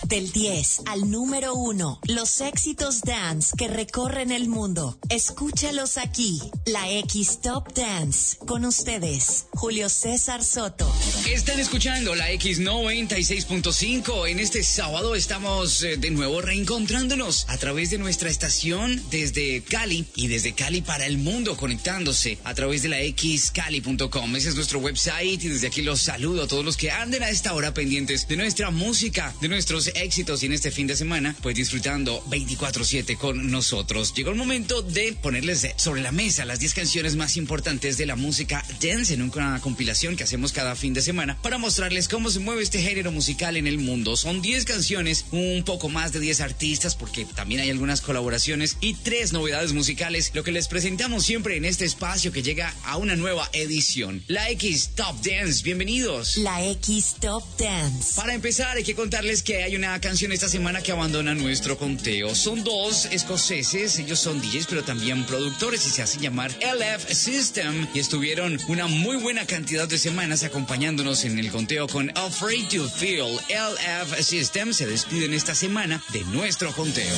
Del 10 al número 1, los éxitos dance que recorren el mundo. Escúchalos aquí, la X Top Dance. Con ustedes, Julio César Soto. Están escuchando la X96.5. En este sábado estamos de nuevo reencontrándonos a través de nuestra estación desde Cali y desde Cali para el mundo, conectándose a través de la xcali.com. Ese es nuestro website y desde aquí los saludo a todos los que anden a esta hora pendientes de nuestra música, de nuestros éxitos y en este fin de semana, pues disfrutando 24/7 con nosotros. Llegó el momento de ponerles sobre la mesa las 10 canciones más importantes de la música dance en una compilación que hacemos cada fin de semana para mostrarles cómo se mueve este género musical en el mundo. Son 10 canciones, un poco más de 10 artistas porque también hay algunas colaboraciones y 3 novedades musicales, lo que les presentamos siempre en este espacio que llega a una nueva edición. La X Top Dance, bienvenidos. La X Top Dance. Para empezar hay que contarles que hay una canción esta semana que abandona nuestro conteo. Son 2 escoceses, ellos son DJs pero también productores y se hacen llamar LF System y estuvieron una muy buena cantidad de semanas acompañándonos en el conteo con Afraid to Feel. LF System se despiden esta semana de nuestro conteo.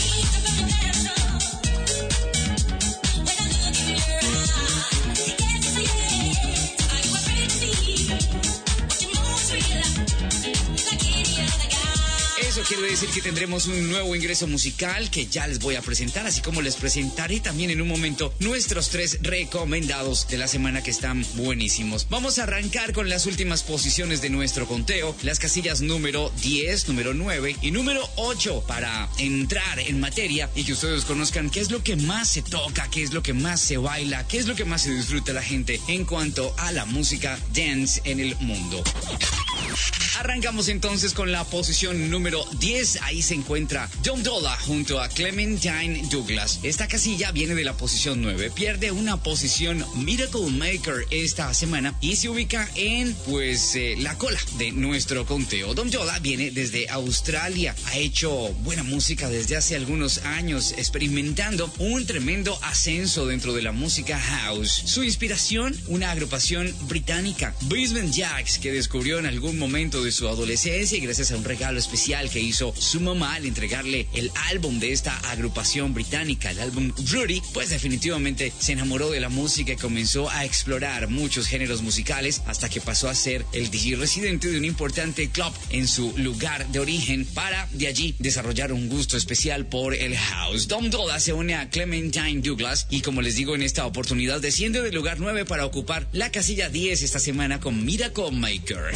Eso quiere decir que tendremos un nuevo ingreso musical que ya les voy a presentar, así como les presentaré también en un momento nuestros 3 recomendados de la semana que están buenísimos. Vamos a arrancar con las últimas posiciones de nuestro conteo, las casillas número 10, número 9 y número 8 para entrar en materia y que ustedes conozcan qué es lo que más se toca, qué es lo que más se baila, qué es lo que más se disfruta la gente en cuanto a la música dance en el mundo. Arrancamos entonces con la posición número 10. Ahí se encuentra Dom Dolla junto a Clementine Douglas. Esta casilla viene de la posición 9. Pierde una posición Miracle Maker esta semana y se ubica en, la cola de nuestro conteo. Dom Dolla viene desde Australia. Ha hecho buena música desde hace algunos años, experimentando un tremendo ascenso dentro de la música house. Su inspiración, una agrupación británica, Basement Jaxx, que descubrió en algún momento de su adolescencia y gracias a un regalo especial que hizo su mamá al entregarle el álbum de esta agrupación británica, el álbum Rudy, pues definitivamente se enamoró de la música y comenzó a explorar muchos géneros musicales hasta que pasó a ser el DJ residente de un importante club en su lugar de origen para de allí desarrollar un gusto especial por el house. Dom Dolla se une a Clementine Douglas y como les digo en esta oportunidad desciende del lugar 9 para ocupar la casilla 10 esta semana con Miracle Maker.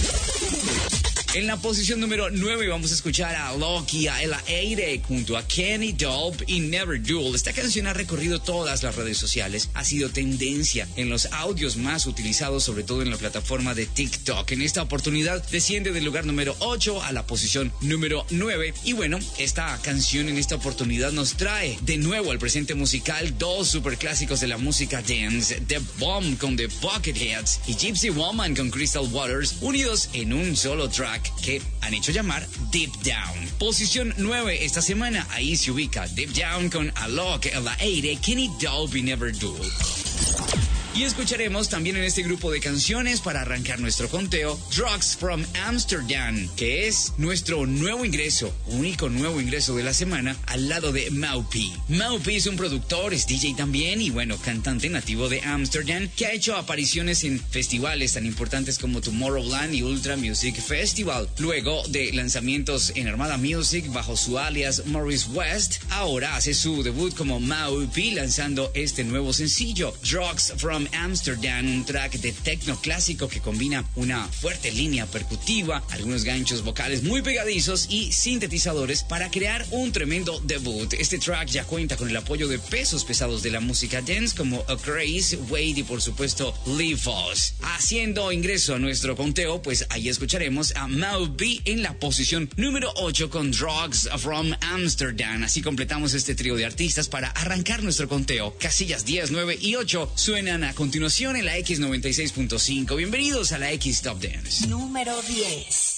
En la posición número 9 vamos a escuchar a Loki, a Ella Eire junto a Kenny Dope y Never Duel. Esta canción ha recorrido todas las redes sociales, ha sido tendencia en los audios más utilizados, sobre todo en la plataforma de TikTok. En esta oportunidad desciende del lugar número 8 a la posición número 9. Y bueno, esta canción en esta oportunidad nos trae de nuevo al presente musical 2 superclásicos de la música dance, The Bomb con The Bucketheads y Gypsy Woman con Crystal Waters, unidos en un solo track que han hecho llamar Deep Down. Posición 9 esta semana, ahí se ubica Deep Down con Alok, Ella Eire, Kenny Dope y Never Duel. Y escucharemos también en este grupo de canciones para arrancar nuestro conteo Drugs from Amsterdam, que es nuestro nuevo ingreso, único nuevo ingreso de la semana al lado de Maupi. Maupi es un productor, es DJ también y bueno, cantante nativo de Amsterdam que ha hecho apariciones en festivales tan importantes como Tomorrowland y Ultra Music Festival. Luego de lanzamientos en Armada Music bajo su alias Maurice West, ahora hace su debut como Maupi lanzando este nuevo sencillo, Drugs from Amsterdam, un track de techno clásico que combina una fuerte línea percutiva, algunos ganchos vocales muy pegadizos y sintetizadores para crear un tremendo debut. Este track ya cuenta con el apoyo de pesos pesados de la música dance como A Grace, Wade y por supuesto Lee Foss. Haciendo ingreso a nuestro conteo, pues ahí escucharemos a Maupi en la posición número 8 con Drugs from Amsterdam. Así completamos este trío de artistas para arrancar nuestro conteo. Casillas 10, 9 y 8 suenan a continuación en la X96.5. Bienvenidos a la X Top Dance. Número 10.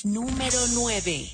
Número 9.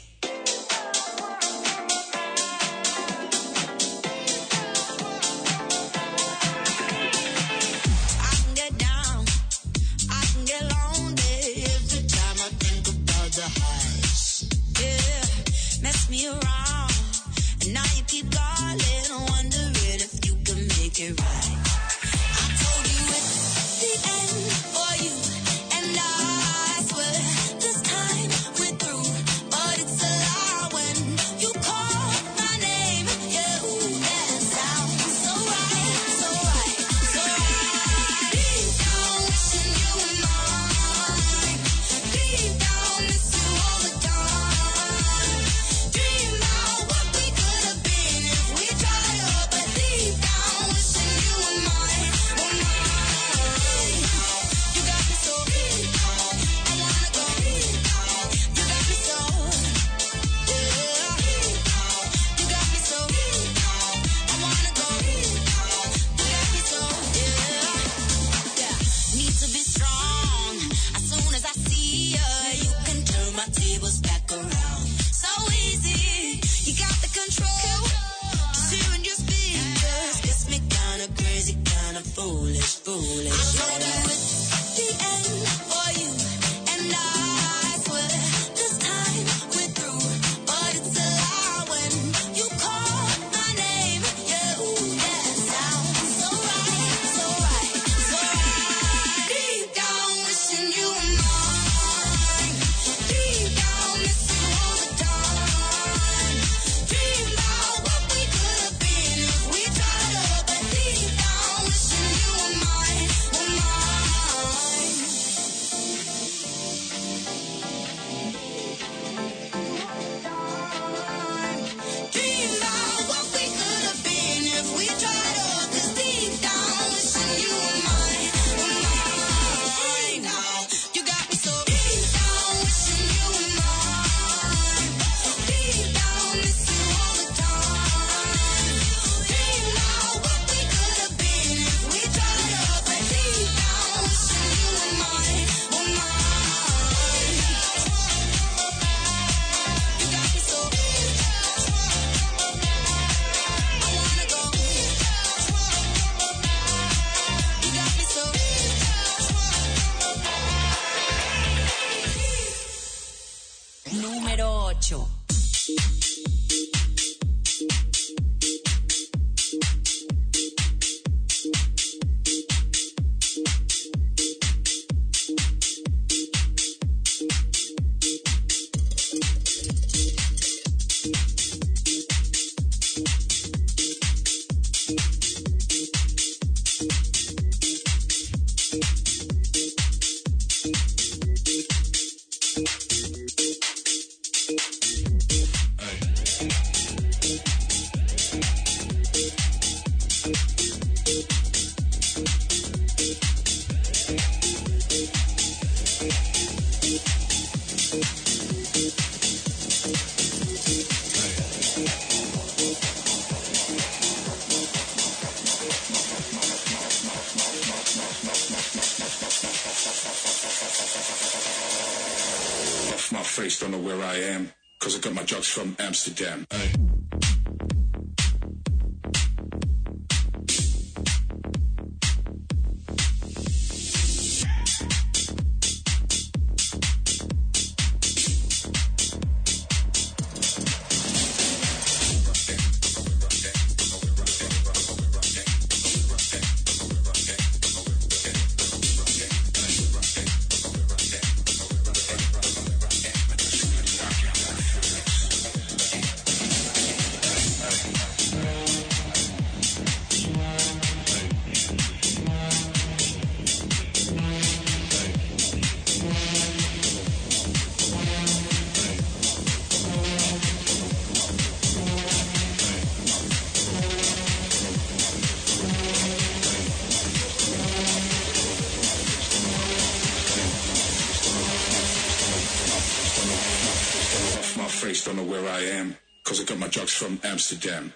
Me around, and now you keep calling, wondering if you can make it right. I told you it's the end for you, and I swear this time we're through. But it's a lie when you call my name. Yeah, ooh, that sounds so right, so right, so right. Deep down, wishing you were mine. Deep down, miss you all the time. Foolish, foolish. I told you it's the end for you, and I swear this time we're through. But it's a lie when you call my name. Yeah, ooh, that sounds so right, so right, so right. Deep down, wishing you were mine. Deep down, miss you all the time. Dream about what we could have been if we tried up, but deep down, wishing you were mine, were mine. Dream about what we could have been if we tried up, 'cause deep down, wishing you were mine, were mine. Now you got me so deep down, wishing you were mine. Deep down, miss you all the time. Dream about what we could have been if we tried up, but deep down, wishing you were mine, were mine. You got me so I wanna go. You got me so Número 8. Off my face, don't know where I am, 'cause I got my drugs from Amsterdam. Face, don't know where I am, 'cause I got my drugs from Amsterdam.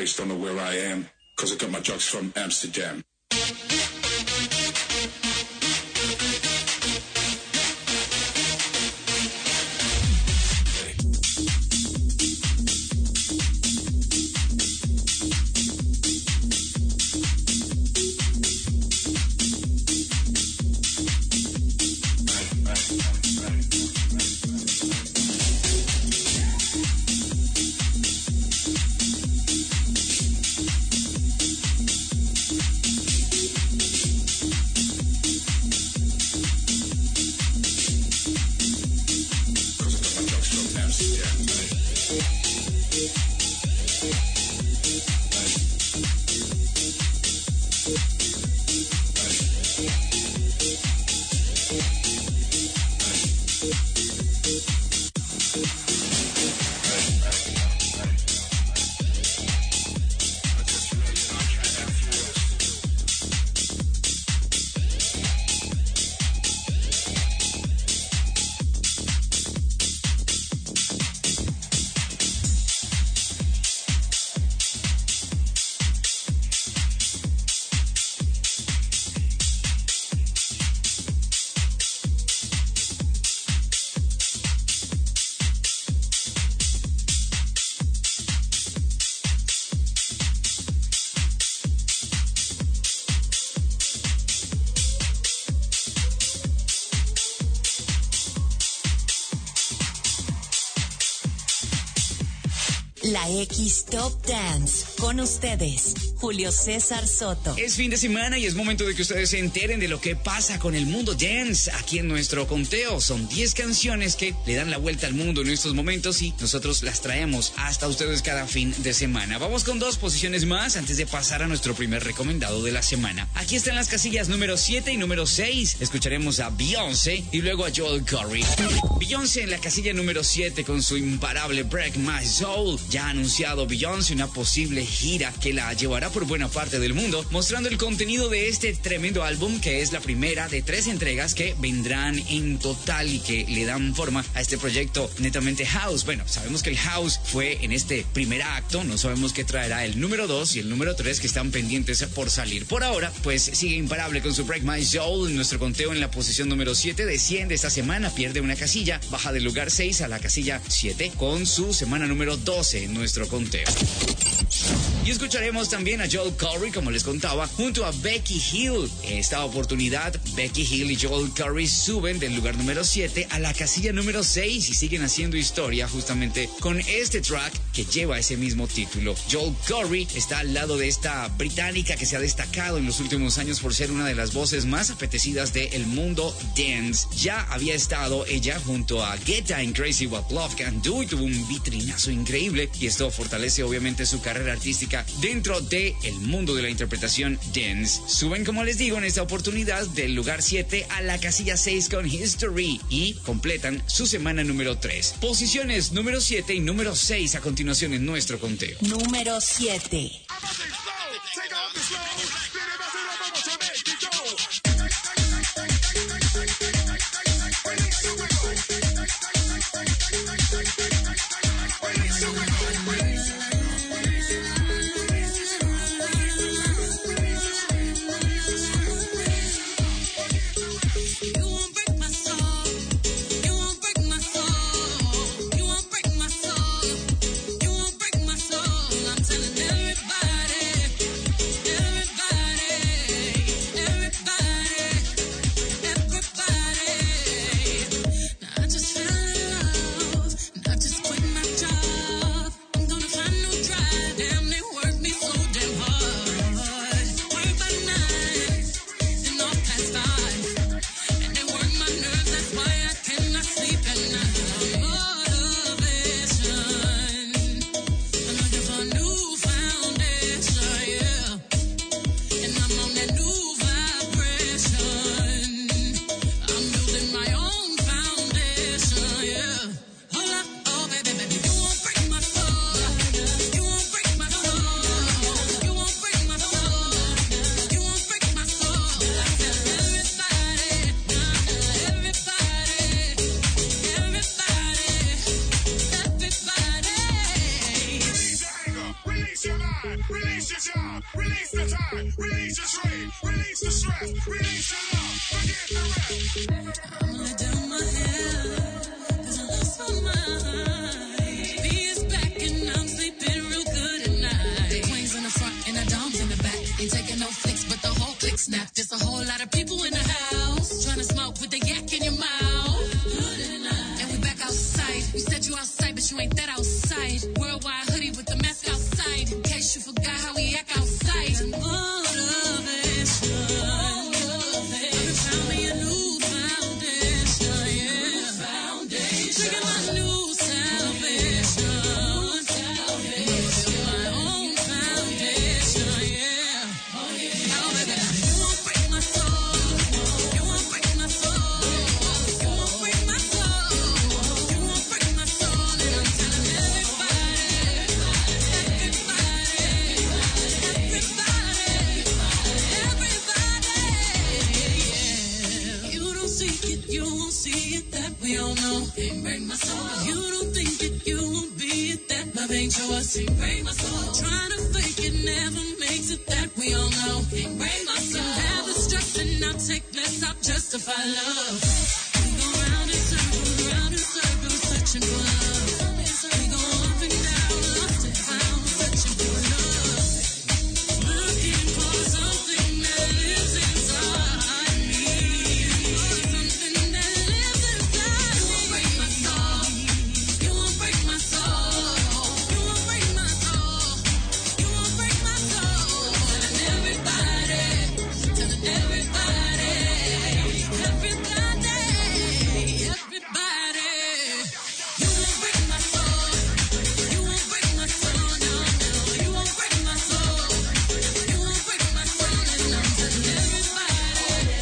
face, don't know where I am, cause I got my drugs from Amsterdam. La X Top Dance. Con ustedes, Julio César Soto. Es fin de semana y es momento de que ustedes se enteren de lo que pasa con el mundo dance. Aquí en nuestro conteo son 10 canciones que le dan la vuelta al mundo en estos momentos y nosotros las traemos hasta ustedes cada fin de semana. Vamos con 2 posiciones más antes de pasar a nuestro primer recomendado de la semana. Aquí están las casillas número 7 y número 6. Escucharemos a Beyoncé y luego a Joel Corry. Beyoncé en la casilla número 7 con su imparable Break My Soul. Ya ha anunciado Beyoncé una posible gira que la llevará por buena parte del mundo, mostrando el contenido de este tremendo álbum, que es la primera de 3 entregas que vendrán en total y que le dan forma a este proyecto netamente house. Bueno, sabemos que el house fue en este primer acto, no sabemos qué traerá el número 2 y el número 3 que están pendientes por salir. Por ahora, pues sigue imparable con su Break My Soul. En nuestro conteo en la posición número 7 desciende esta semana, pierde una casilla, baja del lugar 6 a la casilla 7 con su semana número 12 en nuestro conteo. Y escucharemos también a Joel Corry, como les contaba, junto a Becky Hill. En esta oportunidad, Becky Hill y Joel Corry suben del lugar número 7 a la casilla número 6 y siguen haciendo historia justamente con este track que lleva ese mismo título. Joel Corry está al lado de esta británica que se ha destacado en los últimos años por ser una de las voces más apetecidas del mundo dance. Ya había estado ella junto a Guetta en Crazy What Love Can Do y tuvo un vitrinazo increíble, y esto fortalece obviamente su carrera artística dentro del mundo de la interpretación dance. Suben, como les digo, en esta oportunidad del lugar 7 a la casilla 6 con History y completan su semana número 3. Posiciones número 7 y número 6 a continuación en nuestro conteo. Número 7. Everybody release the time, release the strain, release the stress, release your love, forget the rest. I'm gonna do my hair, 'cause I lost my mind. B is back and I'm sleeping real good at night. The queens in the front and the doms in the back. Ain't taking no flicks, but the whole click snap. There's a whole lot of people in the house trying to smoke with the yak in your mouth. And we back outside. You said you outside, but you ain't that outside. Worldwide hoodie with the mask outside. In case you forgot how we act outside. Motivation. I found me a new foundation, yeah. Trigger my new salvation. My own foundation, yeah. Now, baby, you won't break my soul. You won't break my soul. You won't break my soul. You won't break my soul. And I'm telling everybody, yeah. You don't seek it, you won't see it, that we all know. Can't break my soul. You don't think it, you won't be it, that love ain't yours. Can't break my soul. Trying to fake it never makes it, that we all know. Can't break my soul. Have the stress and I'll take less, I'll justify love. We go round in circles, searching for love. We go up and down, lost and found, searching for love. Looking for something that lives inside me. Something that lives inside me. You won't break my soul. You won't break my soul. You won't break my soul. You won't break my soul. Telling everybody, telling everybody, everybody, everybody. You won't break my soul. You won't break my soul. No, no. You won't break my soul. You won't break my soul. And I'm telling everybody,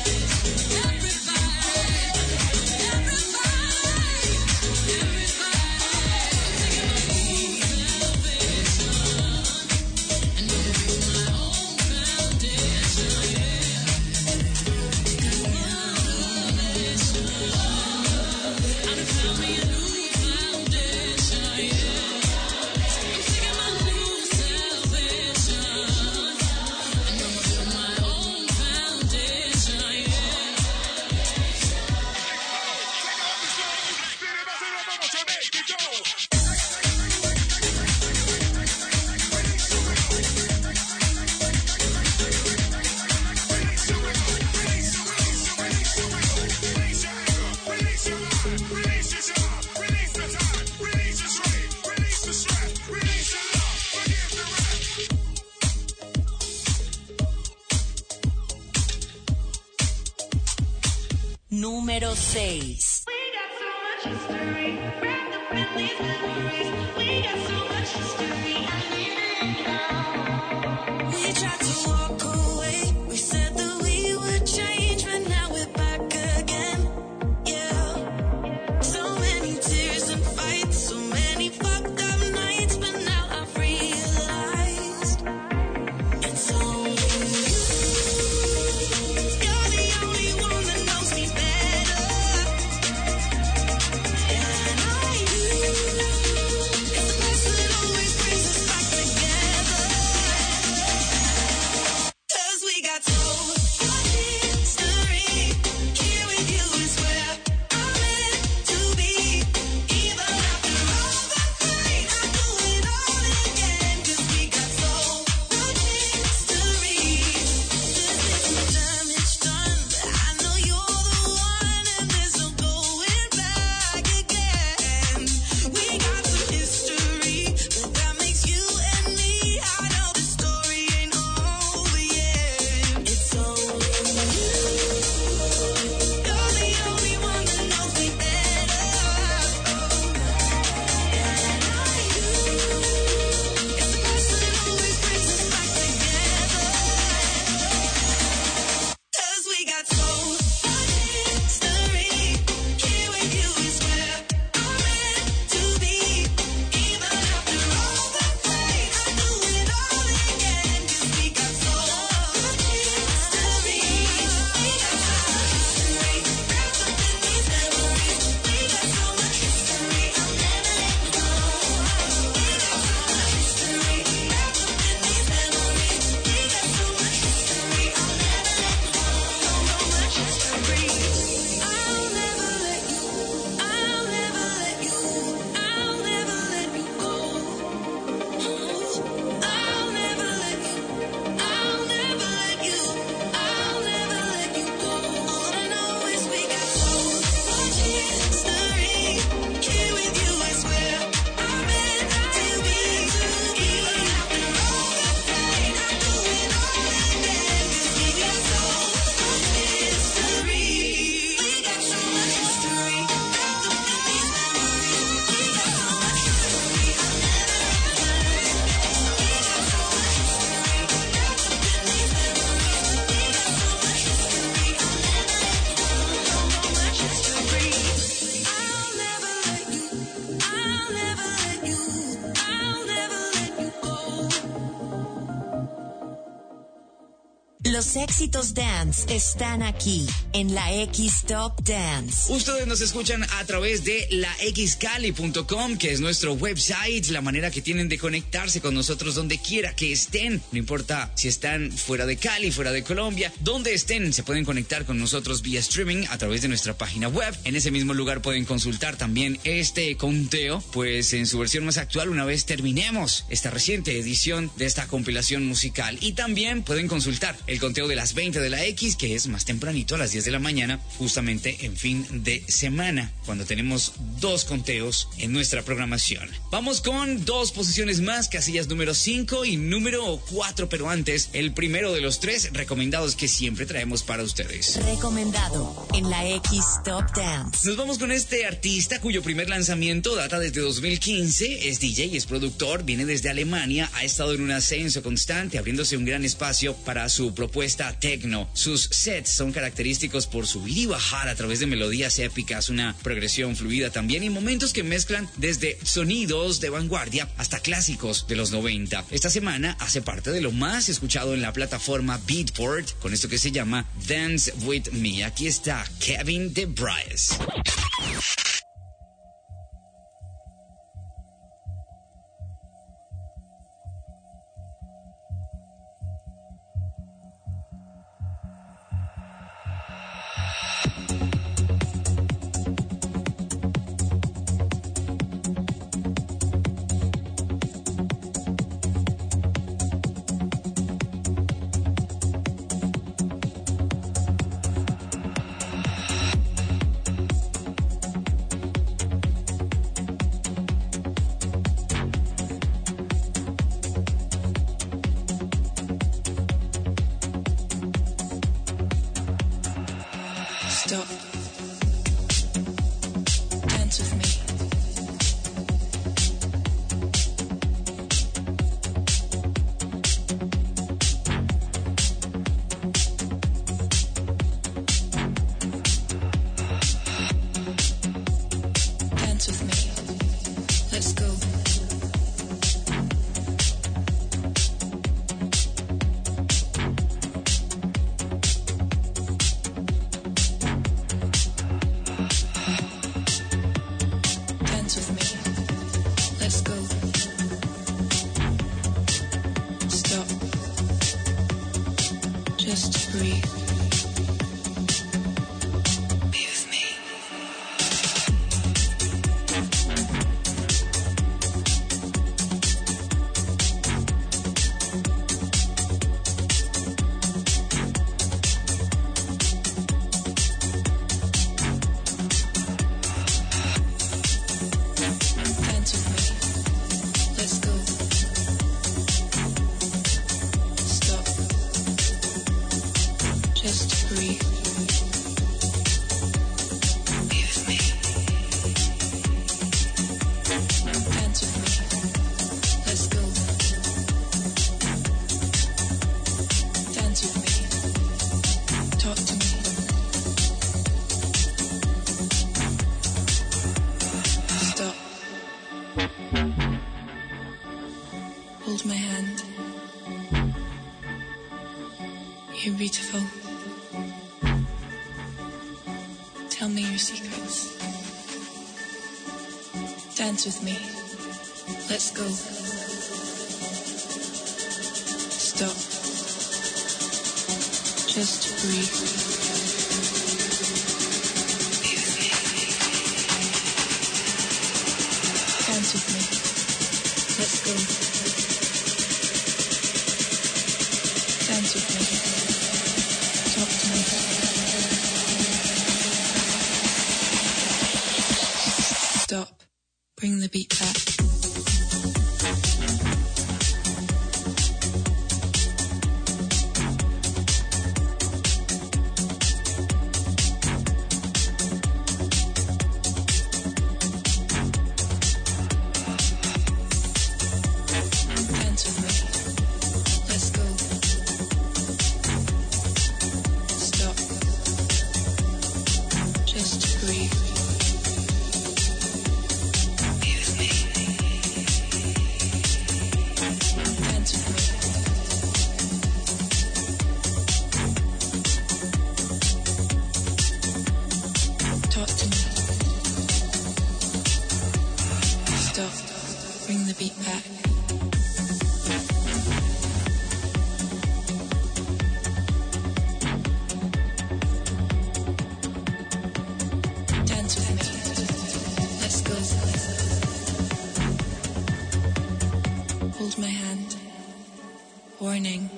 Número 6. We got so much history, wrapped up in these memories. We got so much history, I need it now. We tried to walk away, we said that we would change, but now we're back again, yeah. So many tears and fights, so many fucked up nights, but now I've realized it's only you. You're the only one that knows me better. And I do. It's the past that always brings us back together. Los éxitos dance están aquí en la X Top Dance. Ustedes nos escuchan a través de la xcali.com, que es nuestro website, la manera que tienen de conectarse con nosotros donde quiera que estén. No importa si están fuera de Cali, fuera de Colombia, donde estén, se pueden conectar con nosotros vía streaming a través de nuestra página web. En ese mismo lugar pueden consultar también este conteo, pues en su versión más actual, una vez terminemos esta reciente edición de esta compilación musical. Y también pueden consultar el conteo de las 20 de la X, que es más tempranito, a las 10 de la mañana, justamente en fin de semana, cuando tenemos 2 conteos en nuestra programación. Vamos con 2 posiciones más, casillas número 5 y número 4, pero antes, el primero de los 3 recomendados que siempre traemos para ustedes. Recomendado en la X Top Dance. Nos vamos con este artista cuyo primer lanzamiento data desde 2015, es DJ, es productor, viene desde Alemania, ha estado en un ascenso constante, abriéndose un gran espacio para su propuesta techno. Sus sets son característicos por subir y bajar a través de melodías épicas, una progresión fluida también y momentos que mezclan desde sonidos de vanguardia hasta clásicos de los 90. Esta semana hace parte de lo más escuchado en la plataforma Beatport con esto que se llama Dance With Me. Aquí está Kevin DeBryce. Stop. Dance with me. Dance with me. Let's go. Dance with me. Let's go. Stop. Just breathe. Be with me. Dance with me. Let's go. Stop. Just breathe. Be with me. Dance with me. Let's go. Dance with me. Talk to me. Stop. Hold my hand. You're beautiful. Tell me your secrets. Dance with me. Let's go. Stop. Just breathe. Be with me. Dance with me. Let's go. Dance with me. Talk to me. Stop. Bring the beat back. Dance with me. Let's go. Stop. Just breathe. Be with me. beat back. Dance with me. Let's go. Hold my hand. Warning.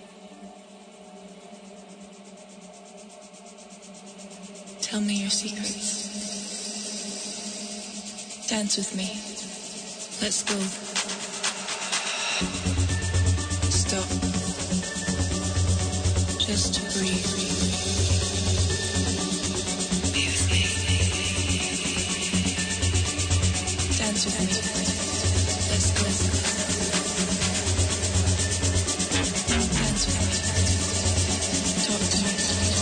Tell me your secrets. Dance with me. Let's go. Stop. Just breathe. Dance with me. Let's go. Dance with me. Talk to me.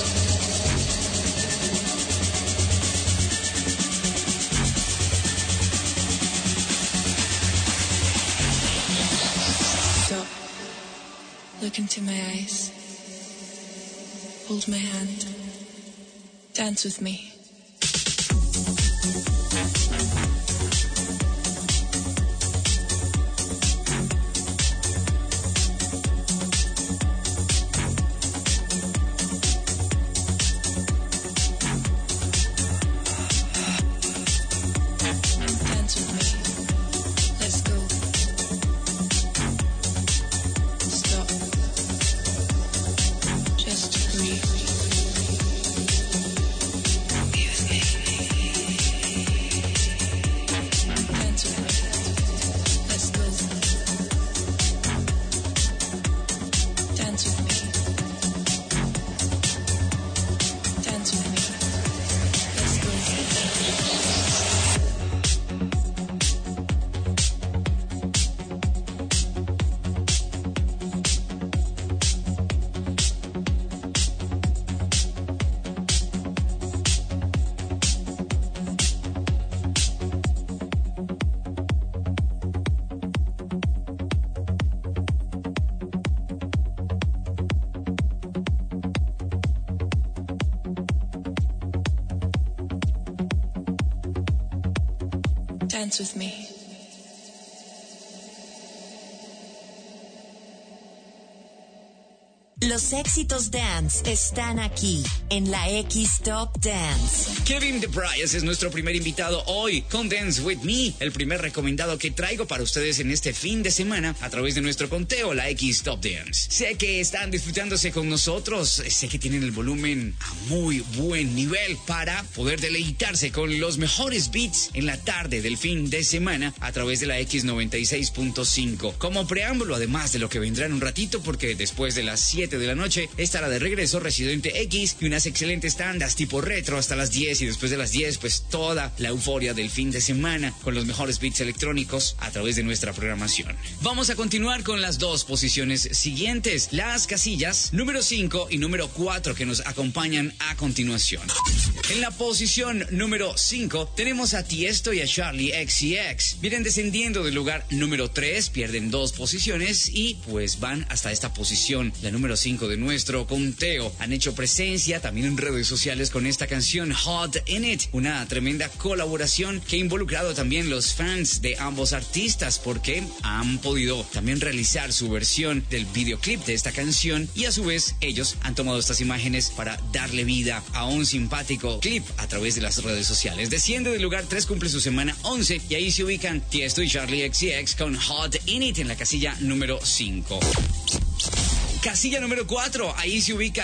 Stop. Look into my eyes. Hold my hand. Dance with me. Dance with me. Let's go. Stop. Just breathe. Dance with me. Let's go. Dance with me. Dance with me. Let's go. Dance with me. Los éxitos dance están aquí en la X Top Dance. Kevin DeBryce es nuestro primer invitado hoy con Dance With Me, el primer recomendado que traigo para ustedes en este fin de semana a través de nuestro conteo, la X Top Dance. Sé que están disfrutándose con nosotros, sé que tienen el volumen a muy buen nivel para poder deleitarse con los mejores beats en la tarde del fin de semana a través de la X96.5. Como preámbulo, además de lo que vendrá en un ratito, porque después de las 7 de la noche estará de regreso Residente X y unas excelentes tandas tipo retro hasta las 10, y después de las 10 pues toda la euforia del fin de semana con los mejores beats electrónicos a través de nuestra programación. Vamos a continuar con las dos posiciones siguientes, las casillas número 5 y número 4 que nos acompañan a continuación. En la posición número 5 tenemos a Tiesto y a Charlie XCX. Vienen descendiendo del lugar número 3, pierden 2 posiciones y pues van hasta esta posición, la número 5 de nuestro conteo. Han hecho presencia también en redes sociales con esta canción Hot In It, una tremenda colaboración que ha involucrado también los fans de ambos artistas, porque han podido también realizar su versión del videoclip de esta canción y a su vez ellos han tomado estas imágenes para darle vida a un simpático clip a través de las redes sociales. Desciende del lugar 3, cumple su semana 11 y ahí se ubican Tiesto y Charlie XCX con Hot In It en la casilla número 5. Casilla número 4, ahí se ubica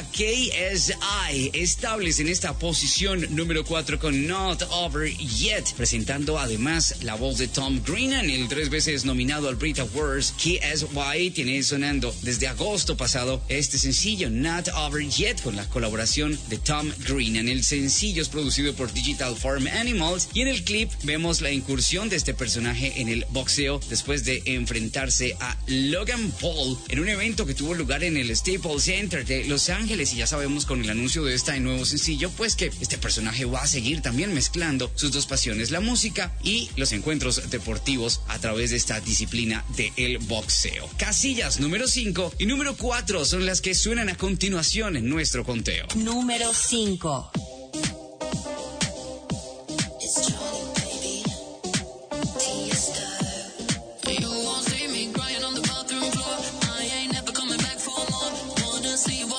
KSI, estables en esta posición número 4 con Not Over Yet, presentando además la voz de Tom Greenan, el 3 veces nominado al Brit Awards. KSI tiene sonando desde agosto pasado este sencillo Not Over Yet con la colaboración de Tom Greenan. El sencillo es producido por Digital Farm Animals y en el clip vemos la incursión de este personaje en el boxeo después de enfrentarse a Logan Paul en un evento que tuvo lugar en el Staples Center de Los Ángeles, y ya sabemos con el anuncio de este nuevo sencillo pues que este personaje va a seguir también mezclando sus dos pasiones, la música y los encuentros deportivos a través de esta disciplina del boxeo. Casillas número 5 y número 4 son las que suenan a continuación en nuestro conteo. Número 5. It's Charlie, baby. Tiesto.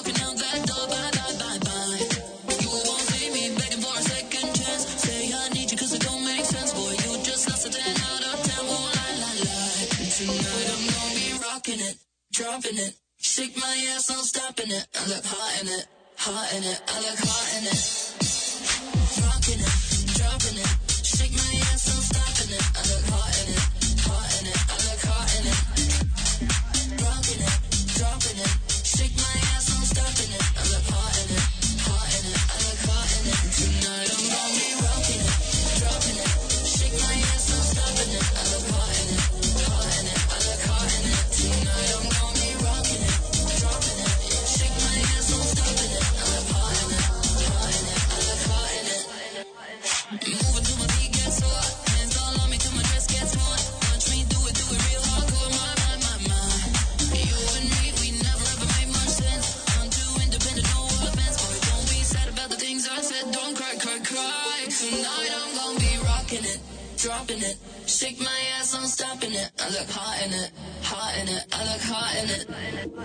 walking out that door, bye, bye, bye, bye. You won't see me begging for a second chance. Say I need you 'cause it don't make sense. Boy, you just lost a 10 out of 10. Won't lie. And tonight I'm gonna be rocking it, dropping it. Shake my ass, I'm stopping it. I look hot in it, hot in it. I look hot in it. Rocking it, dropping it. Shake my ass, I'm stopping it. I look hot in it, hot in it. I look hot in it. Rocking it, dropping it. Shake my ass, I'm stopping it. I look hot in it, hot in it. I look hot in it. Tonight I'm gonna be rocking it, dropping it. Shake my ass, I'm stopping it. I look hot in it, hot in it. I look hot in it. Tonight I'm gonna be rocking it, dropping it. Shake my ass, I'm stopping it. I look hot in it, hot in it. I look hot in it. Moving till my beat gets hot. Hands all on me till my dress gets hot. Watch me do it real hardcore. My. You and me, we never ever made much sense. I'm too independent, no offense. Boy, don't be sad about the things I said. Don't cry. Tonight I'm gonna be rocking it, dropping it. Shake my ass, I'm stopping it. I look hot in it, hot in it. I look hot in it.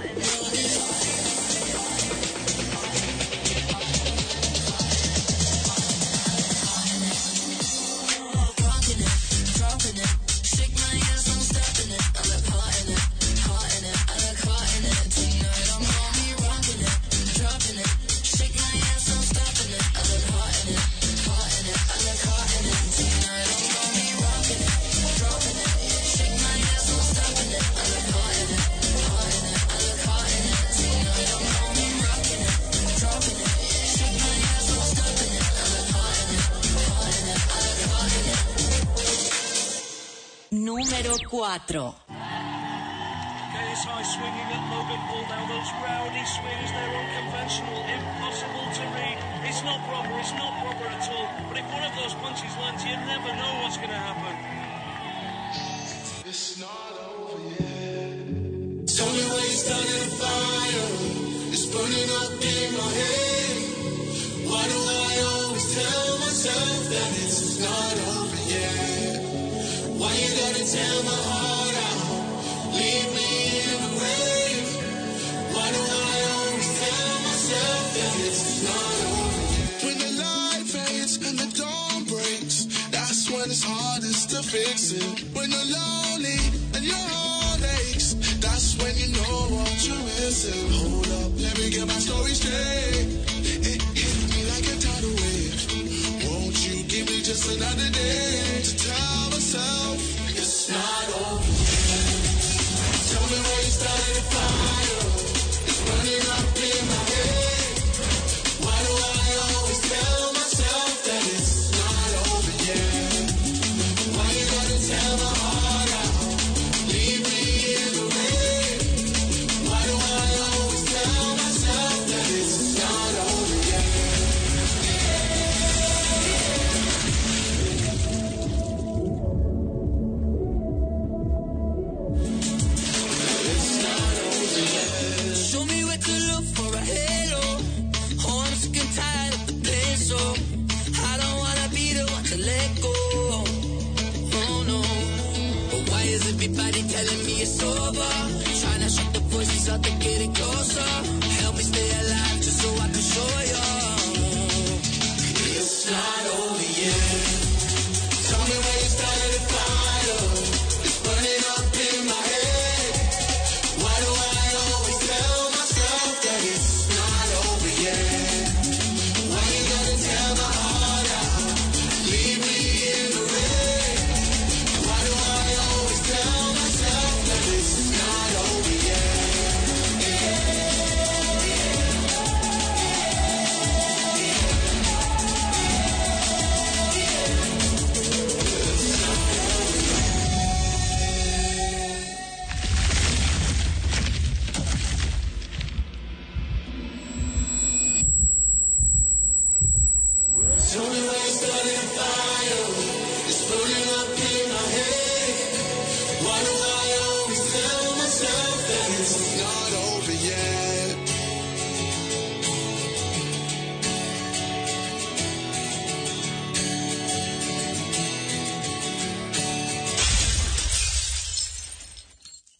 Rocking it, dropping it. Shake my ass, I'm stopping it. I look hot in it, hot in it. I look hot in it. Tonight I'm gonna be rocking it, dropping it. Shake my ass, I'm stopping it. I look hot in it, hot in it. I look hot in it. Tonight I'm gonna be rocking it, dropping it. Shake my ass, I'm stopping it. I look hot in it, hot in it. I look hot in it. Tonight I'm gonna be rocking it, dropping it. Shake my ass, I'm stopping it. I look hot in it, hot in it. I look hot in it. Número 4. KSI swinging at Logan Paul. Now those rowdy swings, they're unconventional, impossible to read. It's not proper at all. But if one of those punches lands, you never know what's going to happen. It's not over yet. Tell me why you started a fire. It's burning up in my head. Why do I always tell myself that it's not over yet? Why you gotta tear my heart out? Leave me in the rain. Why do I always tell myself that it's not over yet? When the light fades and the dawn breaks, that's when it's hardest to fix it. When you're lonely and your heart aches, that's when you know what you're missing. Hold up, let me get my story straight. It hit me like a tidal wave. Won't you give me just another day to tell myself it's not over yet? Tell me where you started a fire. It's burning up in my head. Why do I always tell myself that it's not over yet? Why you gotta tear my heart out? Leave me in the rain. Why do I always tell myself that it's not over yet? Show me where to look for a halo. Oh, I'm sick and tired of the place, so I don't wanna be the one to let go. Oh no, but why is everybody telling me it's over? Trying to shut the voices out, they're getting closer. Help me stay alive just so I can show you It's not over yet. Tell me where you started a fire. It's burning up in my head. Why do I always tell myself that it's not over yet? Why you gotta tear my heart out? Leave me in the rain. Why do I always tell myself that it's not over yet?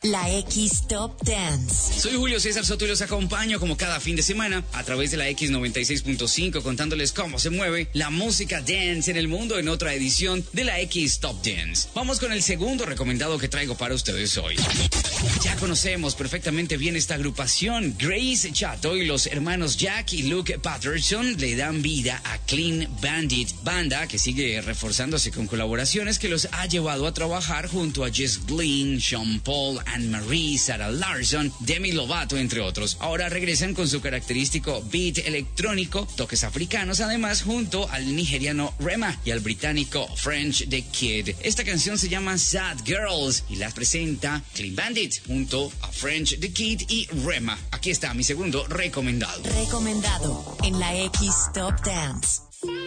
La X Top Dance. Soy Julio César Soto y los acompaño como cada fin de semana a través de la X96.5 contándoles cómo se mueve la música dance en el mundo en otra edición de la X Top Dance. Vamos con el segundo recomendado que traigo para ustedes hoy. Ya conocemos perfectamente bien esta agrupación. Grace Chato y los hermanos Jack y Luke Patterson le dan vida a Clean Bandit, banda que sigue reforzándose con colaboraciones que los ha llevado a trabajar junto a Jess Glynn, Sean Paul, Anne-Marie, Sarah Larson, Demi Lovato, entre otros. Ahora regresan con su característico beat electrónico, toques africanos, además junto al nigeriano Rema y al británico French The Kid. Esta canción se llama Sad Girls y la presenta Clean Bandit junto a French The Kid y Rema. Aquí está mi segundo recomendado. Recomendado en la X Top Dance.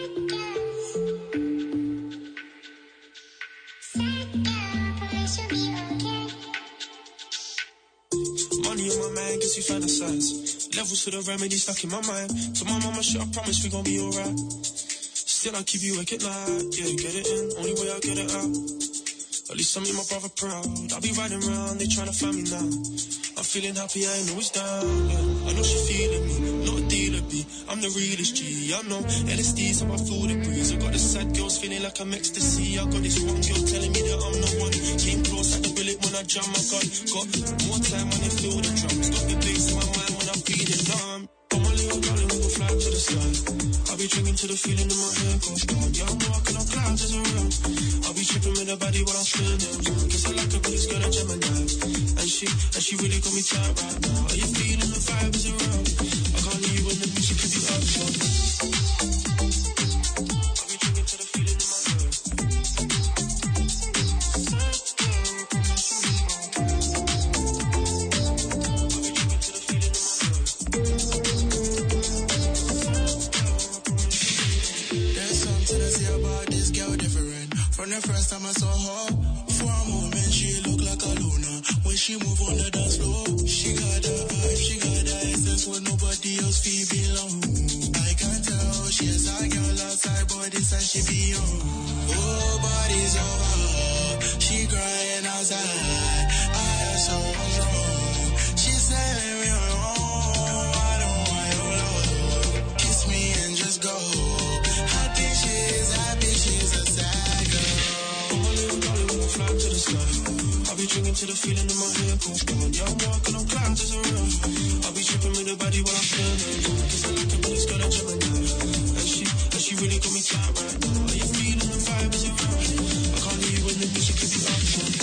Money on my mind, guess you fantasize. Levels for the remedy stuck in my mind. So my mama shit, I promise we gon' be alright. Still I keep you awake at night. Yeah, get it in, only way I get it out. At least I make my brother proud. I'll be riding around, they tryna find me now. I'm feeling happy, I ain't always down. Yeah. I know she feeling me, not a dealer B. I'm the realest G. I'm no LSD, so I feel the breeze. I got the sad girls feeling like I'm ecstasy. I got this one girl telling me that I'm the one. Came close like the bullet when I jam my gun. Got more time when I feel the drums. Got the bass in my mind when I'm feeling numb. Oh my little darling, we gon' fly to the sky. I'll be drinking to the feeling in my head goes down. Yeah, I'm walking on clouds as a real. I'll be tripping with her body while I'm spinning. Guess I like a really scared of Gemini. And she really got me tight right now. Are you feeling the vibe is around? I can't leave when the music could be up. I'll be drinking to the feeling in my head. From the first time I saw her, for a moment she looked like a Luna. When she move on the dance floor, she got the vibe, she got the essence when nobody else feel belong. I can tell she's a girl outside, but this and she be on. Oh, body's over her, she crying outside. I am so wrong. She said me wrong. I don't want your love. Kiss me and just go. Happy she's a sad. Fly to the sky. I'll be drinking to the feeling in my head goes down. Yeah, I'm walking on clouds as a real. I'll be tripping with the body while I'm feeling. Cause I like a really scared of Gemini. And she really got me tight right now. Are you feeling the vibe is around? I can't leave when the music could be up.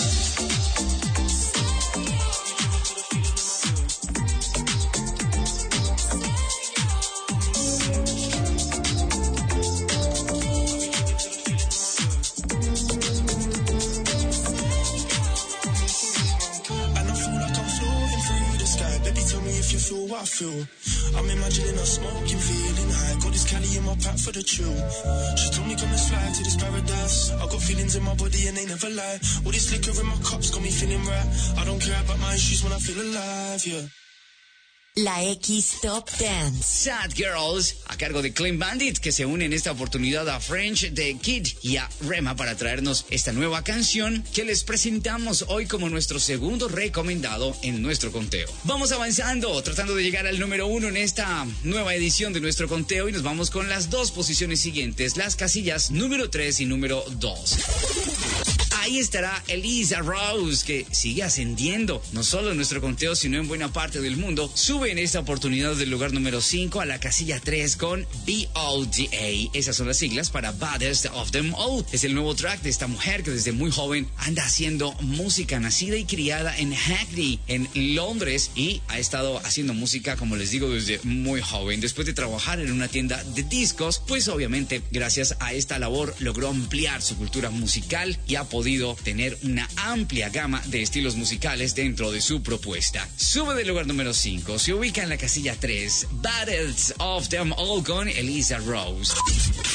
I feel I'm imagining us smoking, feeling high. Got this Cali in my pack for the chill. She told me come and fly to this paradise. I got feelings in my body and they never lie. All this liquor in my cups got me feeling right. I don't care about my issues when I feel alive, yeah. La X Top Dance. Sad Girls, a cargo de Clean Bandit, que se une en esta oportunidad a French The Kid y a Rema para traernos esta nueva canción que les presentamos hoy como nuestro segundo recomendado en nuestro conteo. Vamos avanzando, tratando de llegar al número 1 en esta nueva edición de nuestro conteo y nos vamos con las dos posiciones siguientes, las casillas número 3 y número 2. Ahí estará Elisa Rose, que sigue ascendiendo, no solo en nuestro conteo, sino en buena parte del mundo. Sube en esta oportunidad del lugar número 5 a la casilla 3 con B.O.D.A. Esas son las siglas para Baddest of Them All. Es el nuevo track de esta mujer que desde muy joven anda haciendo música, nacida y criada en Hackney, en Londres, y ha estado haciendo música, como les digo, desde muy joven. Después de trabajar en una tienda de discos, pues obviamente gracias a esta labor logró ampliar su cultura musical y ha podido tener una amplia gama de estilos musicales dentro de su propuesta. Sube del lugar número 5, se ubica en la casilla 3, Battles of Them All con Elisa Rose.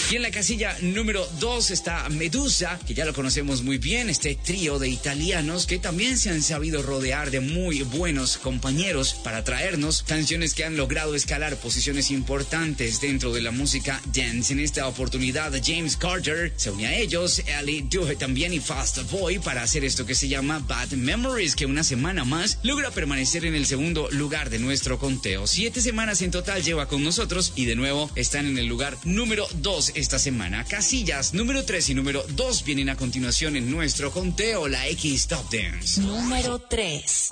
Y en la casilla número 2 está Medusa, que ya lo conocemos muy bien, este trío de italianos que también se han sabido rodear de muy buenos compañeros para traernos canciones que han logrado escalar posiciones importantes dentro de la música dance. En esta oportunidad, James Carter se une a ellos, Ellie Duhe también y Fast Boy para hacer esto que se llama Bad Memories, que una semana más logra permanecer en el segundo lugar de nuestro conteo. 7 semanas en total lleva con nosotros y de nuevo están en el lugar número 2 esta semana. Casillas número 3 y número 2 vienen a continuación en nuestro conteo, la X Top Dance. Número 3.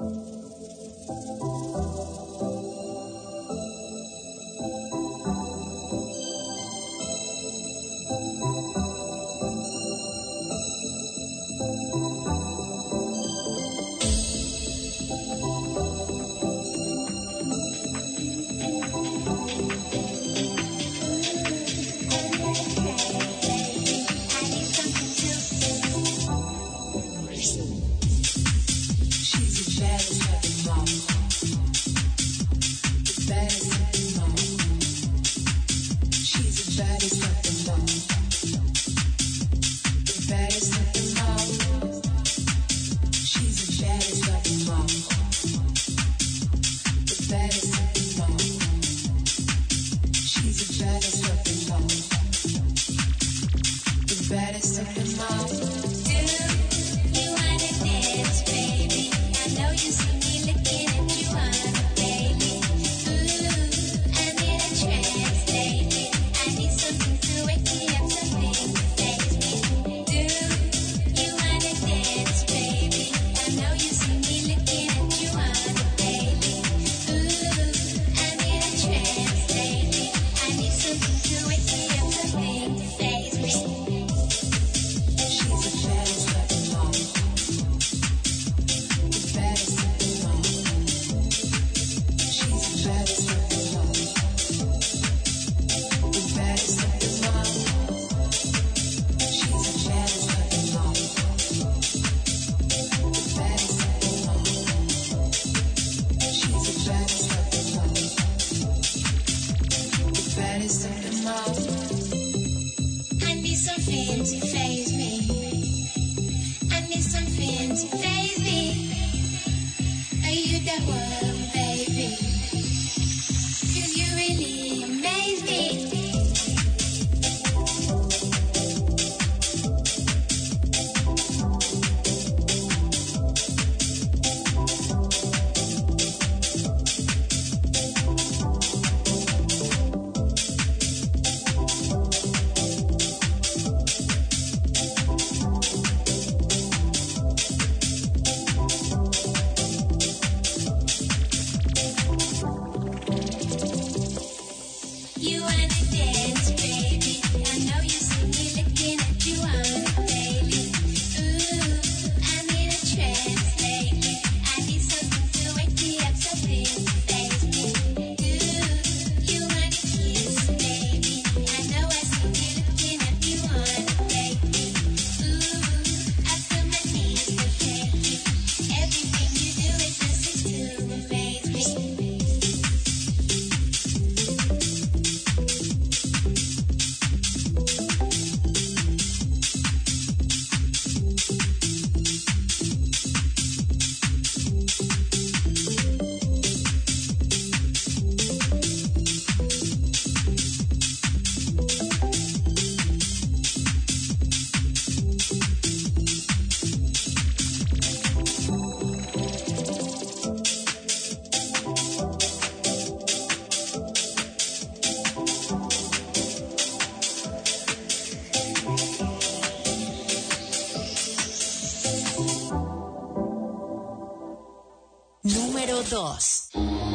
Número 2.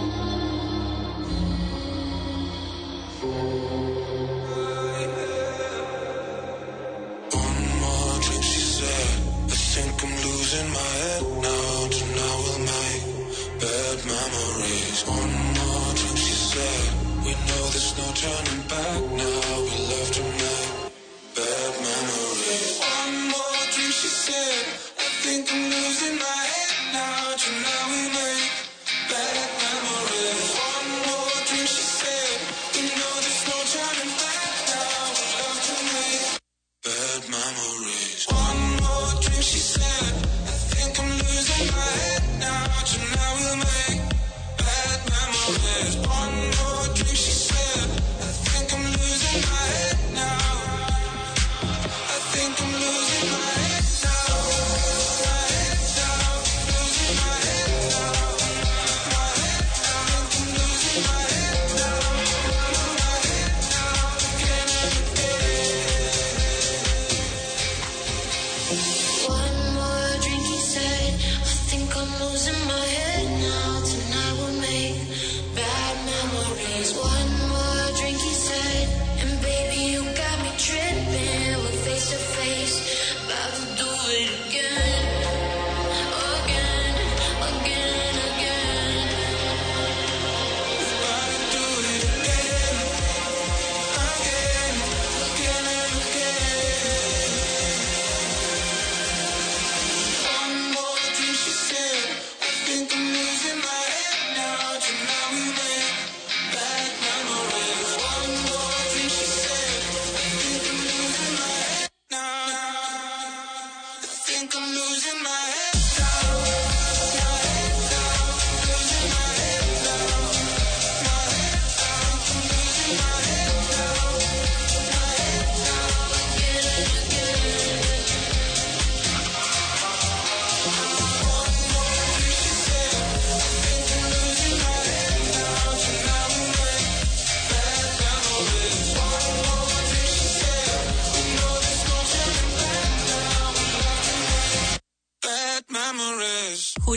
Losing my head now, tonight we'll make bad memories. One more drink, she said. We know there's no turning back now. We love to make bad memories. One more drink, she said. I think I'm losing my head now, tonight we make bad memories. One more drink, she said. We know there's no turning back now. We love to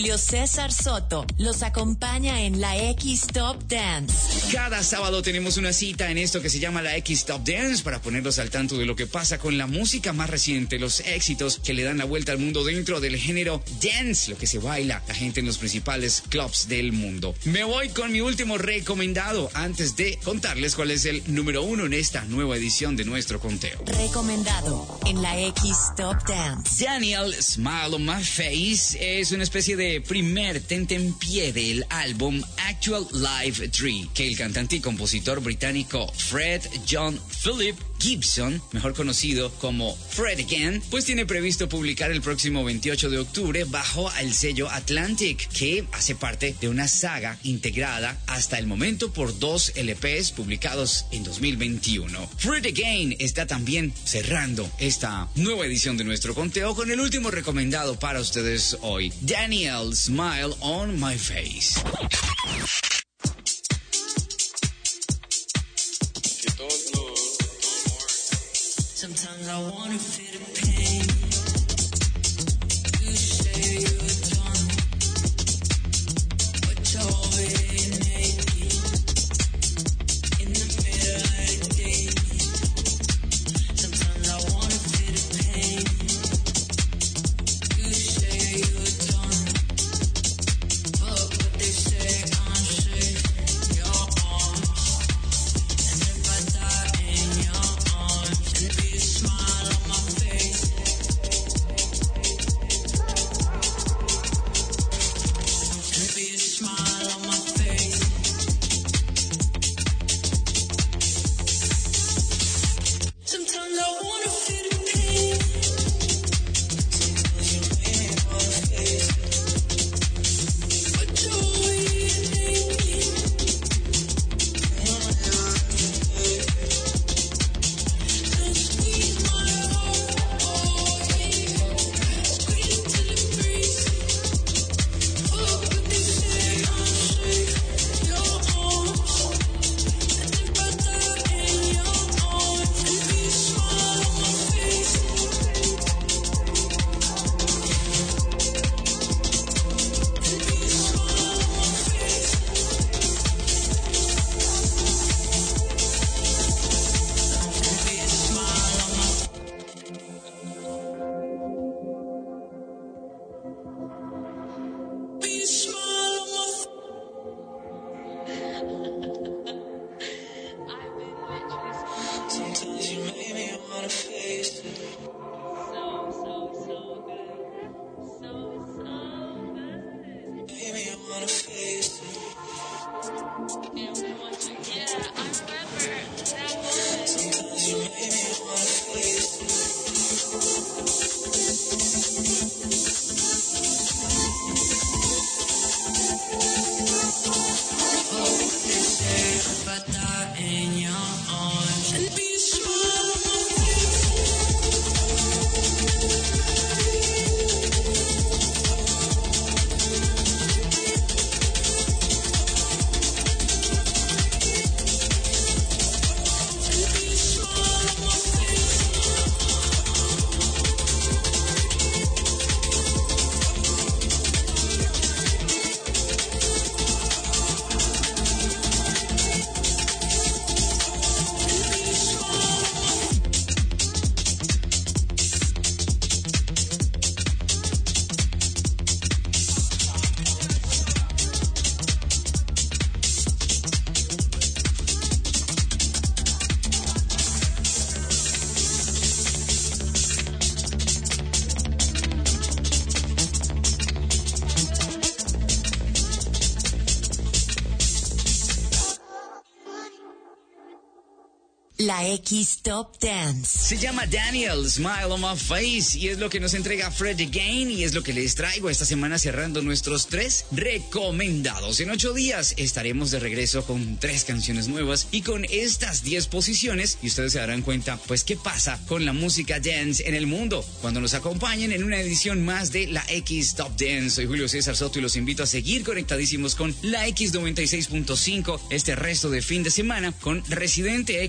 Julio César Soto los acompaña en la X Top Dance. Cada sábado tenemos una cita en esto que se llama la X Top Dance para ponerlos al tanto de lo que pasa con la música más reciente, los éxitos que le dan la vuelta al mundo dentro del género dance, lo que se baila la gente en los principales clubs del mundo. Me voy con mi último recomendado antes de contarles cuál es el número 1 en esta nueva edición de nuestro conteo. Recomendado en la X Top Dance. Daniel, Smile on My Face es una especie de primer tentempié del álbum Actual Live 3 que el cantante y compositor británico Fred John Philip Gibson, mejor conocido como Fred Again, pues tiene previsto publicar el próximo 28 de octubre bajo el sello Atlantic, que hace parte de una saga integrada hasta el momento por 2 LPs publicados en 2021. Fred Again está también cerrando esta nueva edición de nuestro conteo con el último recomendado para ustedes hoy, Daniel, Smile on My Face. Sometimes I wanna feel the pain. You say you're done, but you're already naked. In the middle of the day. Sometimes I wanna feel the pain. You say you're done, but what they say I'm safe in your arms. And if I die in your arms, and be a smile on my face. And be a smile on my face. Sometimes I wanna feel the pain. Sometimes you make me wanna face it. But you're already naked. Don't squeeze my heart, oh baby. Squeeze it till it breaks. Oh, but they say I'm safe in your arms. And if I die in your arms, and be a smile on my face. And be a smile on my face. And be a smile on my Be a smile on my Sometimes you make me wanna face it. Make me wanna face it. Sometimes you make me wanna face it. Oh, what they say if I die in your arms, and be a smile on my face. And be a smile on my face. And be a smile on my La X Top Dance. Se llama Daniel, Smile on My Face, y es lo que nos entrega Fred Again, y es lo que les traigo esta semana cerrando nuestros 3 recomendados. En 8 días estaremos de regreso con 3 canciones nuevas y con estas 10 posiciones, y ustedes se darán cuenta, pues, qué pasa con la música dance en el mundo cuando nos acompañen en una edición más de la X Top Dance. Soy Julio César Soto y los invito a seguir conectadísimos con la X96.5 este resto de fin de semana con Residente X, que está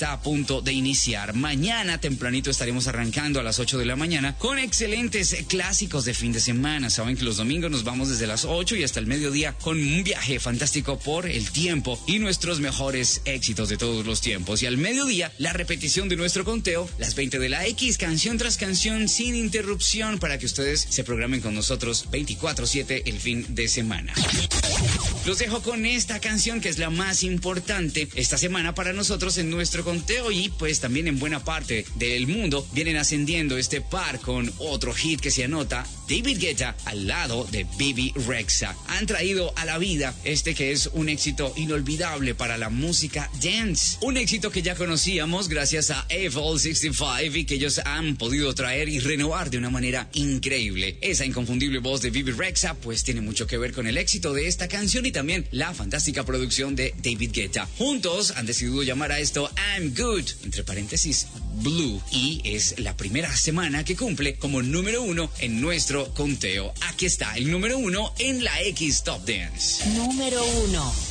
está a punto de iniciar. Mañana tempranito estaremos arrancando a las 8 de la mañana con excelentes clásicos de fin de semana. Saben que los domingos nos vamos desde las 8 y hasta el mediodía con un viaje fantástico por el tiempo y nuestros mejores éxitos de todos los tiempos. Y al mediodía, la repetición de nuestro conteo, las 20 de la X, canción tras canción, sin interrupción, para que ustedes se programen con nosotros 24/7 el fin de semana. Los dejo con esta canción que es la más importante esta semana para nosotros en nuestro conteo, y pues también en buena parte del mundo vienen ascendiendo este par con otro hit que se anota, David Guetta al lado de Bebe Rexha. Han traído a la vida este que es un éxito inolvidable para la música dance. Un éxito que ya conocíamos gracias a Eiffel 65 y que ellos han podido traer y renovar de una manera increíble. Esa inconfundible voz de Bebe Rexha pues tiene mucho que ver con el éxito de esta canción y también la fantástica producción de David Guetta. Juntos han decidido llamar a esto I'm Good, entre paréntesis, Blue, y es la primera semana que cumple como número 1 en nuestro conteo. Aquí está el número 1 en la X Top Dance. Número 1.